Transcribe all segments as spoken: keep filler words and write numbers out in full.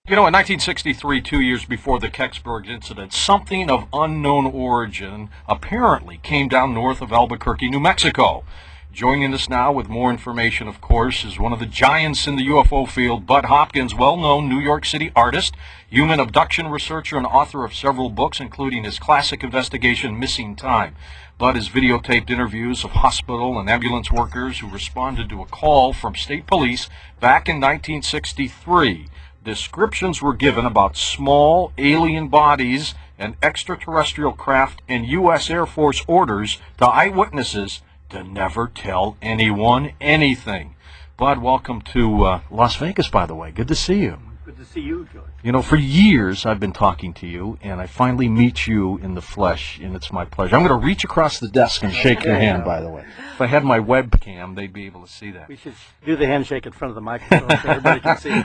You know, in nineteen sixty-three, two years before the Kecksburg incident, something of unknown origin apparently came down north of Albuquerque, New Mexico. Joining us now with more information, of course, is one of the giants in the U F O field, Bud Hopkins, well-known New York City artist, human abduction researcher, and author of several books, including his classic investigation, Missing Time. Bud has videotaped interviews of hospital and ambulance workers who responded to a call from state police back in nineteen sixty-three. Descriptions were given about small alien bodies and extraterrestrial craft, and U S Air Force orders to eyewitnesses to never tell anyone anything. Bud, welcome to uh, Las Vegas, by the way. Good to see you. Good to see you, George. You know, for years I've been talking to you, and I finally meet you in the flesh, and it's my pleasure. I'm going to reach across the desk and shake your hand, by the way. If I had my webcam, they'd be able to see that. We should do the handshake in front of the microphone so everybody can see.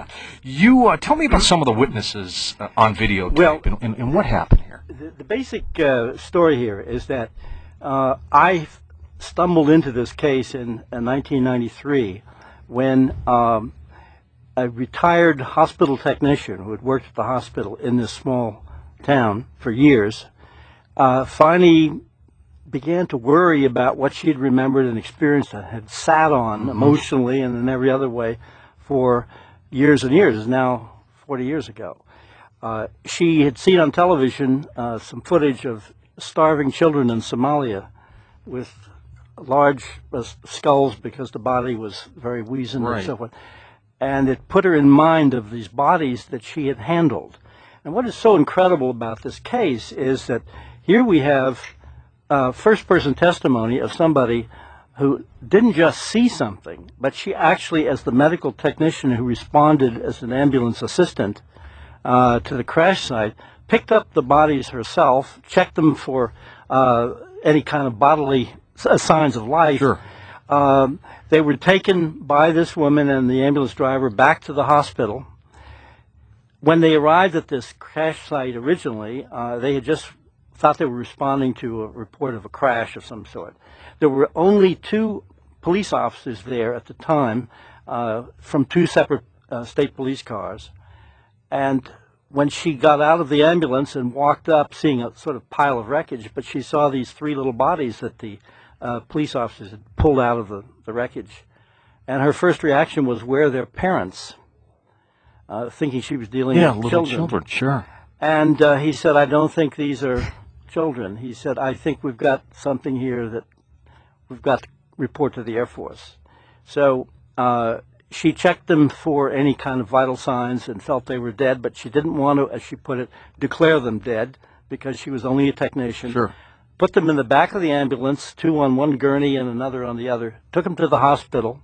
You uh, tell me about some of the witnesses uh, on videotape, well, and, and, and what happened here. The, the basic uh, story here is that uh, I stumbled into this case in uh, nineteen ninety-three when um, a retired hospital technician who had worked at the hospital in this small town for years uh, finally began to worry about what she had remembered and experienced and had sat on mm-hmm. emotionally and in every other way for years and years. It's now forty years ago. Uh, she had seen on television uh, some footage of starving children in Somalia with large uh, skulls because the body was very weazened right. and so forth. And it put her in mind of these bodies that she had handled. And what is so incredible about this case is that here we have uh, first-person testimony of somebody who didn't just see something, but she actually, as the medical technician who responded as an ambulance assistant uh, to the crash site, picked up the bodies herself, checked them for uh, any kind of bodily signs of life. Sure. Um, they were taken by this woman and the ambulance driver back to the hospital. When they arrived at this crash site originally, uh, they had just thought they were responding to a report of a crash of some sort. There were only two police officers there at the time uh, from two separate uh, state police cars. And when she got out of the ambulance and walked up, seeing a sort of pile of wreckage, but she saw these three little bodies that the uh, police officers had pulled out of the, the wreckage. And her first reaction was, where are their parents? Uh, thinking she was dealing yeah, with little children. children, sure. And uh, he said, I don't think these are children. He said, I think we've got something here that we've got to report to the Air Force. So uh, she checked them for any kind of vital signs and felt they were dead, but she didn't want to, as she put it, declare them dead because she was only a technician. Sure. Put them in the back of the ambulance, two on one gurney and another on the other, took them to the hospital,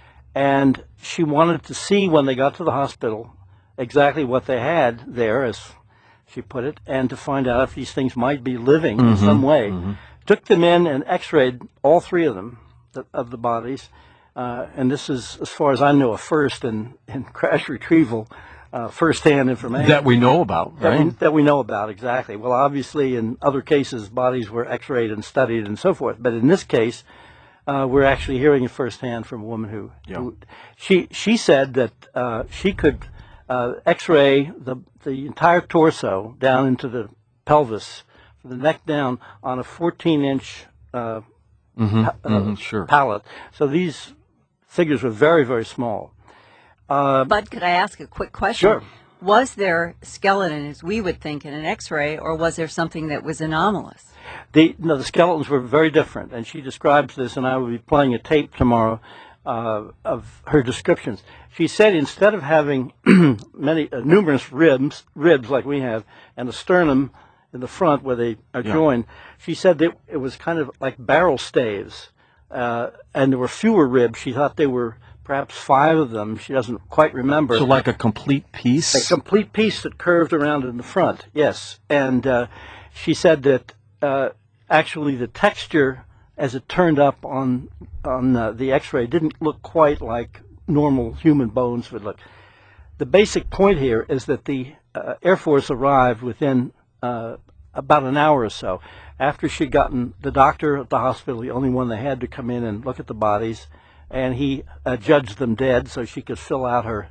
and she wanted to see when they got to the hospital exactly what they had there, as she put it, and to find out if these things might be living mm-hmm. in some way. Mm-hmm. Took them in and x-rayed all three of them, the, of the bodies, uh, and this is, as far as I know, a first in, in crash retrieval, uh, first-hand information. That we know about, right? That we, that we know about, exactly. Well, obviously, in other cases, bodies were x-rayed and studied and so forth, but in this case, uh, we're actually hearing it firsthand from a woman who, yeah. who she, she said that uh, she could uh, x-ray the, the entire torso down into the pelvis, from the neck down, on a fourteen-inch uh, mm-hmm, pa- uh, mm-hmm, sure. pallet. So these figures were very, very small. Uh, Bud, could I ask a quick question? Sure. Was there skeleton, as we would think, in an X-ray, or was there something that was anomalous? The, no, the skeletons were very different, and she describes this, and I will be playing a tape tomorrow uh, of her descriptions. She said instead of having many uh, numerous ribs, ribs like we have, and a sternum in the front where they are yeah. joined, she said that it was kind of like barrel staves, uh, and there were fewer ribs. She thought they were perhaps five of them. She doesn't quite remember. So like a complete piece? A complete piece that curved around in the front, yes. And uh, she said that uh, actually the texture, as it turned up on on uh, the X-ray, didn't look quite like normal human bones would look. The basic point here is that the uh, Air Force arrived within uh, about an hour or so after she'd gotten the doctor at the hospital, the only one they had to come in and look at the bodies, and he uh, judged them dead so she could fill out her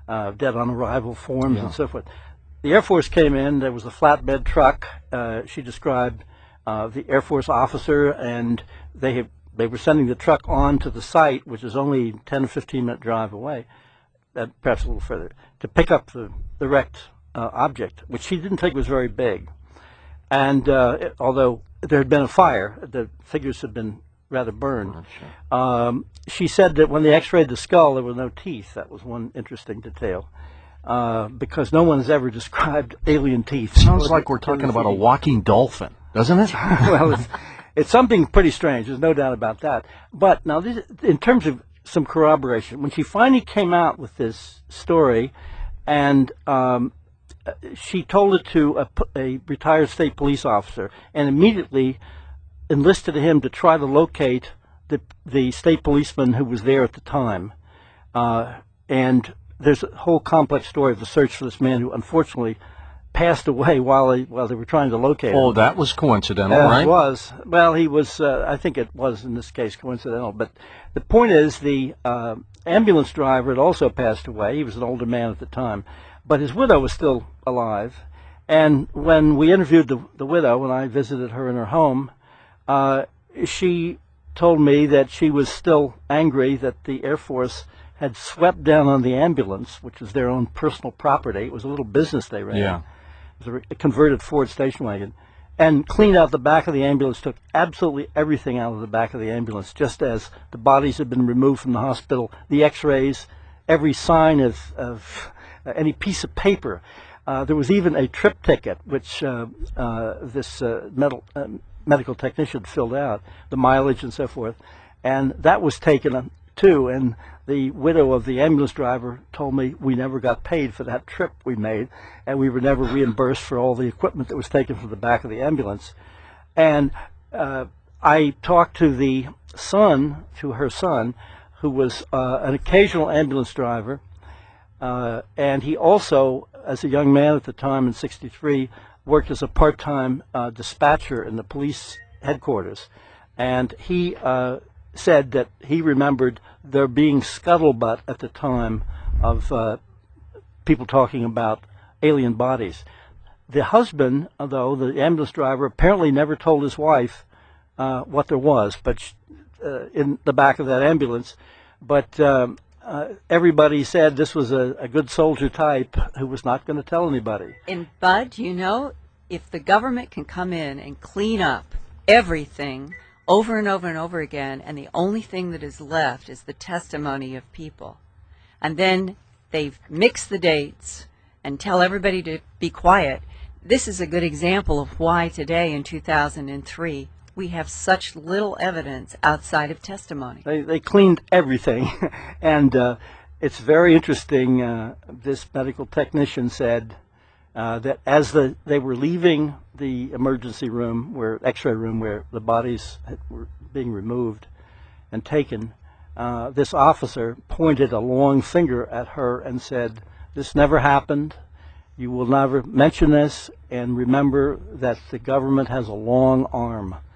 uh, dead on arrival forms Yeah. and so forth. The Air Force came in. There was a flatbed truck. Uh, she described uh, the Air Force officer, and they have, they were sending the truck on to the site, which is only ten or fifteen minute drive away, uh, perhaps a little further, to pick up the, the wrecked uh, object, which she didn't think was very big. And uh, it, although there had been a fire, the figures had been rather burned. Um, she said that when they x-rayed the skull, there were no teeth. That was one interesting detail, uh, because no one's ever described alien teeth. Sounds like we're talking about a walking dolphin, doesn't it? Well, it's, it's something pretty strange. There's no doubt about that. But now, this, in terms of some corroboration, when she finally came out with this story, and um, she told it to a, a retired state police officer, and immediately enlisted him to try to locate the, the state policeman who was there at the time. Uh, and there's a whole complex story of the search for this man who unfortunately passed away while they, while they were trying to locate him. Oh, that was coincidental, Uh, right? It was. Well, he was, uh, I think it was in this case coincidental. But the point is, the uh, ambulance driver had also passed away. He was an older man at the time. But his widow was still alive. And when we interviewed the, the widow, when I visited her in her home, uh, she told me that she was still angry that the Air Force had swept down on the ambulance, which was their own personal property. It was a little business they ran. Yeah. It was a converted Ford station wagon, and cleaned out the back of the ambulance, took absolutely everything out of the back of the ambulance, just as the bodies had been removed from the hospital, the x-rays, every sign of, of uh, any piece of paper. Uh, there was even a trip ticket, which uh, uh, this uh, metal, uh, medical technician filled out, the mileage and so forth, and that was taken too. And the widow of the ambulance driver told me we never got paid for that trip we made, and we were never reimbursed for all the equipment that was taken from the back of the ambulance. And uh, I talked to the son, to her son, who was uh, an occasional ambulance driver, uh, and he also, as a young man at the time in sixty-three, worked as a part-time uh, dispatcher in the police headquarters. And he uh, said that he remembered there being scuttlebutt at the time of uh, people talking about alien bodies. The husband, though, the ambulance driver, apparently never told his wife uh, what there was, but sh- uh, in the back of that ambulance. But um, uh, everybody said this was a, a good soldier type who was not going to tell anybody. And Bud, you know, if the government can come in and clean up everything over and over and over again, and the only thing that is left is the testimony of people, and then they mix the dates and tell everybody to be quiet, this is a good example of why today in two thousand three we have such little evidence outside of testimony. They, they cleaned everything. And uh, it's very interesting. Uh, this medical technician said uh, that as the, they were leaving the emergency room, where x-ray room, where the bodies had, were being removed and taken, uh, this officer pointed a long finger at her and said, "This never happened. You will never mention this, and remember that the government has a long arm."